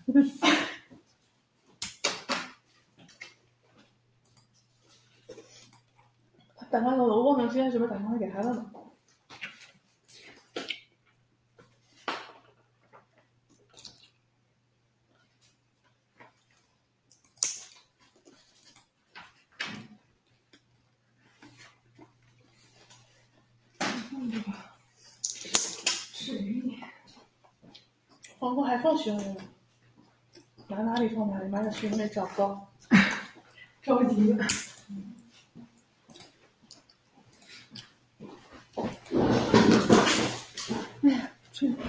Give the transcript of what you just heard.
他打电话了，我忘了现在是不是打电话给他了呢？黄瓜还放学了，哪里放哪里，妈的，学没找不到， 着急了。 哎呀，这